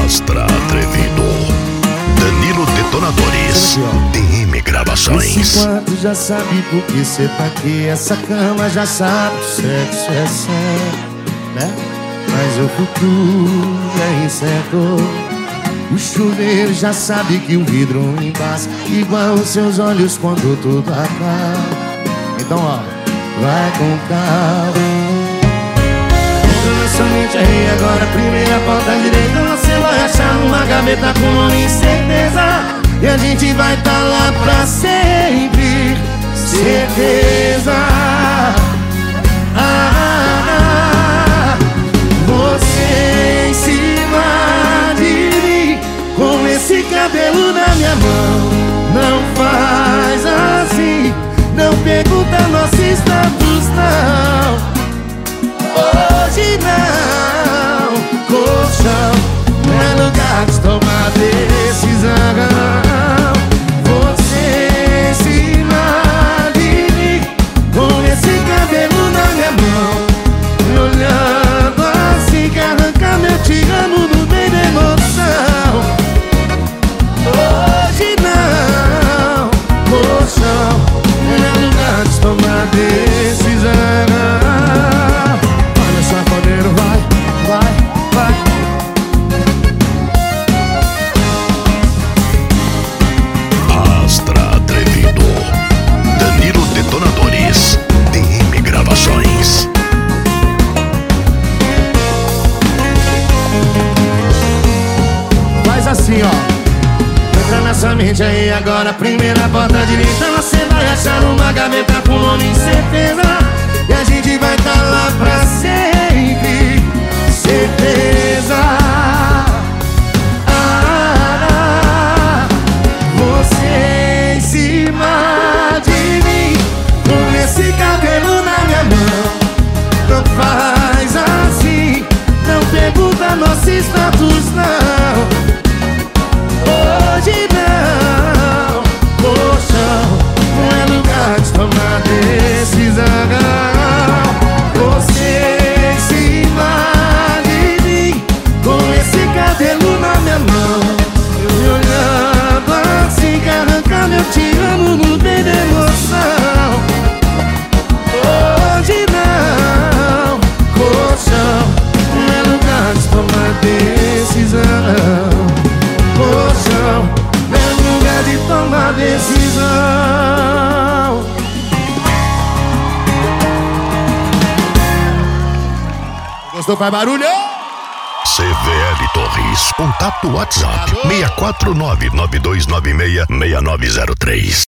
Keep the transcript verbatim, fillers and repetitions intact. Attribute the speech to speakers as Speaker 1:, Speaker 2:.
Speaker 1: Astra Atrevido, Danilo Detonadores, D M Gravações.
Speaker 2: Esse quarto já sabe por que cê tá aqui. Essa cama já sabe que sexo é sério, né? Mas o futuro é incerto. O chuveiro já sabe que o vidro embaça, igual os seus olhos quando tudo acaba. Então ó, vai com calma. Entra na sua mente aí agora, primeira porta direita. Você vai achar uma gaveta com nome e certeza, e a gente vai tá lá pra sempre. Certeza. Ah, você em cima de mim, com esse cabelo na minha mão. Não faz assim, não pergunta nosso status não. Hoje não, colchão não é lugar de tomar decisão. Você em cima de mim, com esse cabelo na minha mão, me olhando assim que arranca meu te amo no meio da emoção. Hoje não, colchão não é lugar de tomar decisão. Assim, ó, entra nessa mente aí agora, primeira porta direita. Você vai achar uma gaveta com nome e certeza, e a gente vai tá lá pra sempre. Certeza. Ah, você em cima de mim, com esse cabelo na minha mão. Não faz assim, não pergunta nosso status não. Hoje não, colchão não é lugar de tomar decisão. Você em cima de mim, com esse cabelo na minha mão, eu me olhando assim que arranca meu te amo no meio da emoção. Hoje não, colchão não é lugar de tomar decisão. Colchão é lugar de tomar decisão. Gostou? Faz barulho?
Speaker 1: C V L Torres, contato WhatsApp seis quatro nove, nove dois nove seis, seis nove zero três.